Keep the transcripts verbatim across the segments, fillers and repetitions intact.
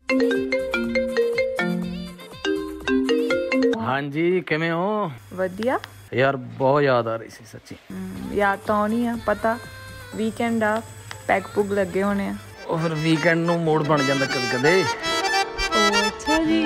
ਹਾਂਜੀ ਕਿਵੇਂ ਹੋ? ਵਧੀਆ ਯਾਰ ਬਹੁਤ ਯਾਦ ਆ ਰਹੀ ਸੀ ਸੱਚੀ। ਯਾਦ ਤਾਂ ਆਉਣੀ ਆ, ਪਤਾ ਵੀਕਐਂਡ ਆ, ਪੈਗ ਪੁਗ ਲੱਗੇ ਹੋਣੇ ਆ। ਉਹ ਫਿਰ ਵੀਕਐਂਡ ਨੂੰ ਮੂਡ ਬਣ ਜਾਂਦਾ ਕਦੇ ਕਦੇ। ਓ ਅੱਛਾ ਜੀ।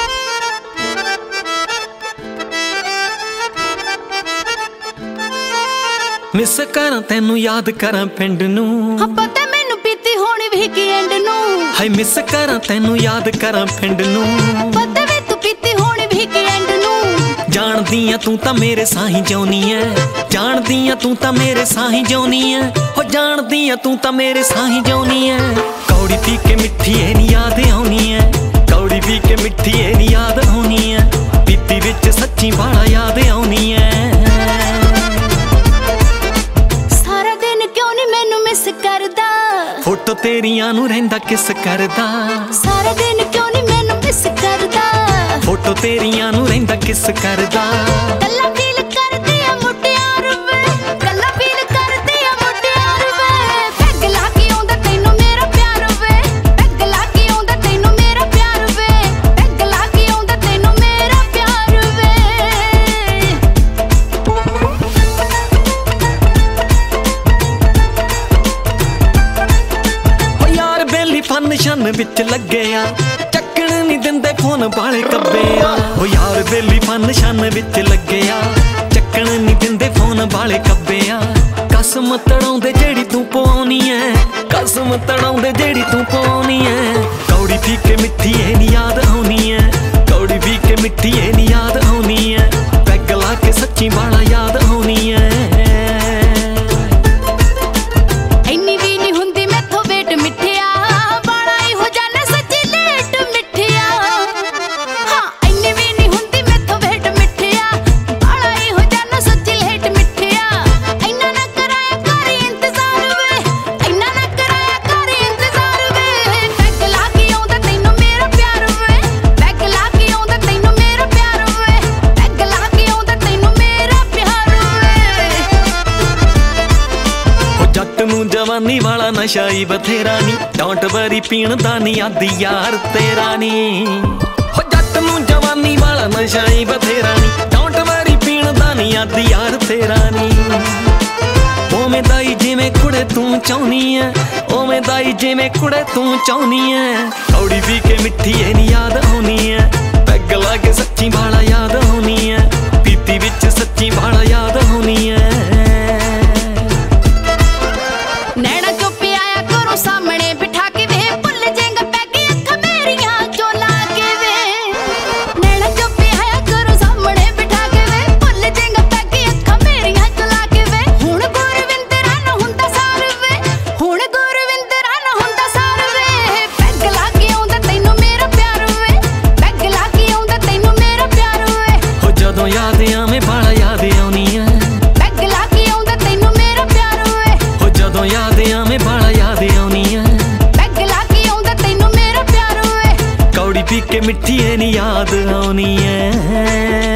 ਮਿਸ ਕਰਾਂ ਤੈਨੂੰ, ਯਾਦ ਕਰਾਂ ਪਿੰਡ ਨੂੰ, ਹਾਂ ਪਤਾ ਮੈਨੂੰ ਪੀਤੀ ਹੋਣੀ ਵੀਕਐਂਡ ਨੂੰ। ਹਾਏ ਮਿਸ ਕਰਾਂ ਤੈਨੂੰ, ਯਾਦ ਕਰਾਂ ਪਿੰਡ ਨੂੰ, ਪਤਾ ਵੇ ਤੂੰ ਪੀਤੀ ਹੋਣੀ ਵੀਕਐਂਡ ਨੂੰ। ਜਾਣਦੀ ਆ ਤੂੰ ਤਾਂ ਮੇਰੇ ਸਾਹੀਂ ਜਿਉਣੀ ਐ, ਜਾਣਦੀ ਆ ਤੂੰ ਤਾਂ ਮੇਰੇ ਸਾਹੀਂ ਜਿਉਣੀ ਐ, ਹੋ ਜਾਣਦੀ ਆ ਤੂੰ ਤਾਂ ਮੇਰੇ ਸਾਹੀਂ ਜਿਉਣੀ ਐ। ਕੌੜੀ ਪੀ ਕੇ ਮਿੱਠੀ ਐ ਨੀ ਯਾਦ ਆਉਣੀ ਐ, ਕੌੜੀ ਪੀ ਕੇ ਮਿੱਠੀ ਐ ਨੀ ਯਾਦ ਆਉਣੀ ਐ, ਪੀਤੀ ਵਿੱਚ ਸੱਚੀ ਬਾਲਾ ਯਾਦ ਆਉਣੀ ਐ। ਸਾਰਾ ਦਿਨ ਕਿਉਂ ਨੀ ਮੈਨੂੰ ਮਿਸ ਕਰਦਾ, ਫੋਟੋ ਤੇਰੀਆਂ ਨੂੰ ਰਹਿੰਦਾ ਕਿਸ ਕਰਦਾ। ਸਾਰਾ ਦਿਨ ਕਿਉਂ ਨੀ ਮੈਨੂੰ ਮਿਸ ਕਰਦਾ, ਫੋਟੋ ਤੇਰੀਆਂ ਨੂੰ ਰਹਿੰਦਾ ਕਿਸ ਕਰਦਾ। ਕੱਲਾ ਫੀਲ ਕਰਦੀ ਆ ਮੁਟਿਆਰ ਵੇ, ਕੱਲਾ ਫੀਲ ਕਰਦੀ ਆ ਮੁਟਿਆਰ ਵੇ। ਪੈਗ ਲਾ ਕੇ ਆਉਂਦਾ ਤੈਨੂੰ ਮੇਰਾ ਪਿਆਰ ਵੇ, ਪੈਗ ਲਾ ਕੇ ਆਉਂਦਾ ਤੈਨੂੰ ਮੇਰਾ ਪਿਆਰ ਵੇ, ਪੈਗ ਲਾ ਕੇ ਆਉਂਦਾ ਤੈਨੂੰ ਮੇਰਾ ਪਿਆਰ ਵੇ। ਓ ਯਾਰ ਬੇਲੀ ਫੰਕਸ਼ਨ ਵਿੱਚ ਲੱਗੇ ਆ, ਚੱਕਣ ਨੀ ਦਿੰਦੇ ਫੋਨ ਵਾਲੇ ਕੱਬੇ ਆ। ਓ ਯਾਰ ਬੇਲੀ ਫੰਕਸ਼ਨ ਵਿੱਚ ਲੱਗੇ ਆ, ਚੱਕਣ ਨੀ ਦਿੰਦੇ ਫੋਨ ਵਾਲੇ ਕੱਬੇ ਆ। ਕਸਮ ਤੜਾਉਂਦੇ ਜਿਹੜੀ ਤੂੰ ਪਵਾਉਣੀ ਐ, ਕਸਮ ਤੜਾਉਂਦੇ ਜਿਹੜੀ ਤੂੰ ਪਵਾਉਣੀ ਐ। ਕੌੜੀ ਪੀ ਕੇ ਮਿੱਠੀ ਐ ਨੀ ਯਾਦ ਆਉਣੀ ਐ, ਕੌੜੀ ਪੀ ਕੇ ਮਿੱਠੀ ਐ ਨੀ ਯਾਦ ਆਉਣੀ ਐ, ਪੈਗ ਲਾ ਕੇ ਸੱਚੀ ਵਾਲਾ ਯਾਦ ਆਉਣੀ ਐ। ਇੰਨੀ ਵੀ ਨੀ ਹੁੰਦੀ ਮੈਥੋਂ ਵੇਟ ਮਿੱਠਿਆ, ਬਾਲਾ ਹੀ ਹੋ ਜਾਣਾ ਸੱਚੀ ਲੇਟ ਮਿੱਠਿਆ। ਹਾਂ ਇੰਨੀ ਵੀ ਨੀ ਹੁੰਦੀ ਮੈਥੋਂ ਵੇਟ ਮਿੱਠਿਆ, ਬਾਲਾ ਹੀ ਹੋ ਜਾਣਾ ਸੱਚੀ ਲੇਟ ਮਿੱਠਿਆ। ਇੰਨਾ ਨਾ ਕਰਾਇਆ ਕਰ ਇੰਤਜ਼ਾਰ ਵੇ, ਇੰਨਾ ਨਾ ਕਰਾਇਆ ਕਰ ਇੰਤਜ਼ਾਰ ਵੇ। ਪੈਗ ਲਾ ਕੇ ਆਉਂਦਾ ਤੈਨੂੰ ਮੇਰਾ ਪਿਆਰ ਵੇ, ਪੈਗ ਲਾ ਕੇ ਆਉਂਦਾ ਤੈਨੂੰ ਮੇਰਾ ਪਿਆਰ ਵੇ, ਪੈਗ ਲਾ ਕੇ ਆਉਂਦਾ ਤੈਨੂੰ ਮੇਰਾ ਪਿਆਰ ਵੇ। ਓ ਜੱਟ ਨੂੰ ਜਵਾਨੀ ਵਾਲਾ ਨਸ਼ਾ ਈ ਬਥੇਰਾ ਨੀ, ਡੋਂਟ ਵਰੀ ਪੀਣ ਦਾ ਨੀ ਆਦੀ ਯਾਰ ਤੇਰਾ ਨੀ। ਓ ਜੱਟ ਨੂੰ ਜਵਾਨੀ ਵਾਲਾ ਨਸ਼ਾ ਈ ਬਥੇਰਾ ਨੀ, ਡੋਂਟ ਵਰੀ ਪੀਣ ਦਾ ਨੀ ਆਦੀ ਯਾਰ ਤੇਰਾ ਨੀ। ਓਵੇਂ ਦਾਈ ਜਿਵੇਂ ਕੁੜੇ ਤੂੰ ਚਾਹੁੰਨੀ ਐ, ਓਵੇਂ ਦਾਈ ਜਿਵੇਂ ਕੁੜੇ ਤੂੰ ਚਾਹੁੰਨੀ ਐ। ਕੌੜੀ ਪੀ ਕੇ ਮਿੱਠੀ ਐ ਨੀ ਯਾਦ ਆਉਣੀ ਐ, ਪੈਗ ਲਾ ਕੇ ਸੱਚੀ ਬਾਲਾ ਯਾਦ ਆਉਣੀ ਐ, ਪੀਤੀ ਵਿੱਚ ਸੱਚੀ ਬਾਲਾ ਯਾਦ ਆਉਣੀ ਐ। ਨੈਣਾ ਚੋਂ ਪਿਆਇਆ ਕਰੋ ਸਾਹਮਣੇ ਬਿਠਾ ਕੇ ਵੇ, ਭੁੱਲ ਜੇਂਗਾ ਪੈਗ ਅੱਖਾਂ ਮੇਰੀਆਂ ਚੋਂ ਲਾ ਕੇ ਵੇ। ਨੈਣਾ ਚੋਂ ਪਿਆਇਆ ਕਰੋ ਸਾਹਮਣੇ ਬਿਠਾ ਕੇ ਵੇ, ਭੁੱਲ ਜੇਂਗਾ ਪੈਗ ਅੱਖਾਂ ਮੇਰੀਆਂ ਚੋਂ ਲਾ ਕੇ ਵੇ। ਹੁਣ ਗੁਰਵਿੰਦਰਾ ਨਾ ਹੁੰਦਾ ਸਾਰ ਵੇ, ਹੁਣ ਗੁਰਵਿੰਦਰਾ ਨਾ ਹੁੰਦਾ ਸਾਰ ਵੇ। ਪੈਗ ਲਾ ਕੇ ਆਉਂਦਾ ਤੈਨੂੰ ਮੇਰਾ ਪਿਆਰ ਵੇ, ਪੈਗ ਲਾ ਕੇ ਆਉਂਦਾ ਤੈਨੂੰ ਮੇਰਾ ਪਿਆਰ ਵੇ। ਹੋ ਜਦੋਂ ਯਾਦ ਆਵੇਂ ਬਾਲਾ ਯਾਦ ਆਉਣੀ ਐ, ਪੈਗ ਲਾ ਕੇ ਆਉਂਦਾ ਤੈਨੂੰ ਮੇਰਾ ਪਿਆਰ ਵੇ, ਹੋ ਜਦੋਂ ਯਾਦ ਆਵੇਂ ਬਾਲਾ ਯਾਦ ਆਉਣੀ ਐ। ਪੈਗ ਲਾ ਕੇ ਆਉਂਦਾ ਤੈਨੂੰ ਮੇਰਾ ਪਿਆਰ ਵੇ। ਕੌੜੀ ਪੀ ਕੇ ਮਿੱਠੀ ਐ ਨੀ ਯਾਦ ਆਉਣੀ ਐ।